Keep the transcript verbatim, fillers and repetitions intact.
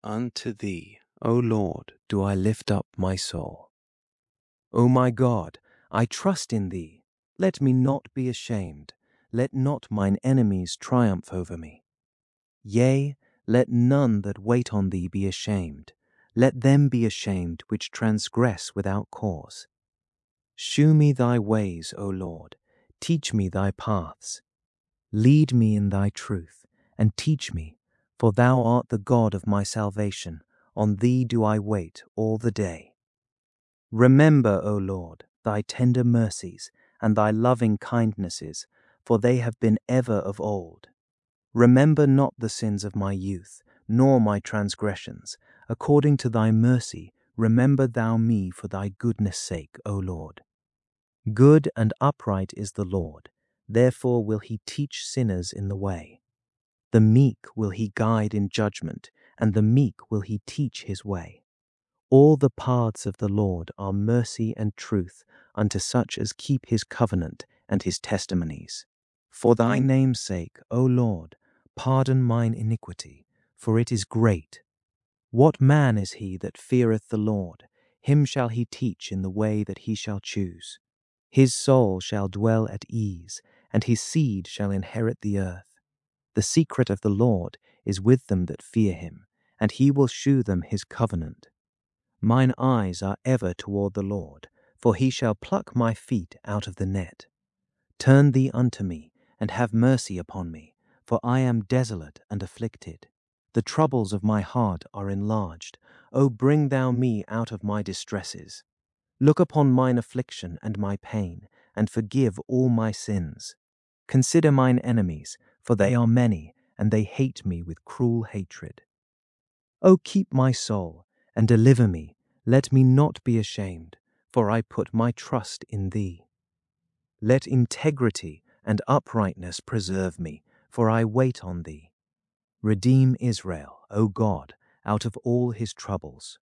Unto thee, O Lord, do I lift up my soul. O my God, I trust in thee. Let me not be ashamed. Let not mine enemies triumph over me. Yea, let none that wait on thee be ashamed. Let them be ashamed which transgress without cause. Shew me thy ways, O Lord. Teach me thy paths. Lead me in thy truth, and teach me, for thou art the God of my salvation. On thee do I wait all the day. Remember, O Lord, thy tender mercies and thy loving kindnesses, for they have been ever of old. Remember not the sins of my youth, nor my transgressions. According to thy mercy, remember thou me for thy goodness' sake, O Lord. Good and upright is the Lord, therefore will he teach sinners in the way. The meek will he guide in judgment, and the meek will he teach his way. All the paths of the Lord are mercy and truth unto such as keep his covenant and his testimonies. For thy name's sake, O Lord, pardon mine iniquity, for it is great. What man is he that feareth the Lord? Him shall he teach in the way that he shall choose. His soul shall dwell at ease, and his seed shall inherit the earth. The secret of the Lord is with them that fear him, and he will shew them his covenant. Mine eyes are ever toward the Lord, for he shall pluck my feet out of the net. Turn thee unto me, and have mercy upon me, for I am desolate and afflicted. The troubles of my heart are enlarged. O bring thou me out of my distresses. Look upon mine affliction and my pain, and forgive all my sins. Consider mine enemies, for they are many, and they hate me with cruel hatred. O keep my soul, and deliver me. Let me not be ashamed, for I put my trust in thee. Let integrity and uprightness preserve me, for I wait on thee. Redeem Israel, O God, out of all his troubles.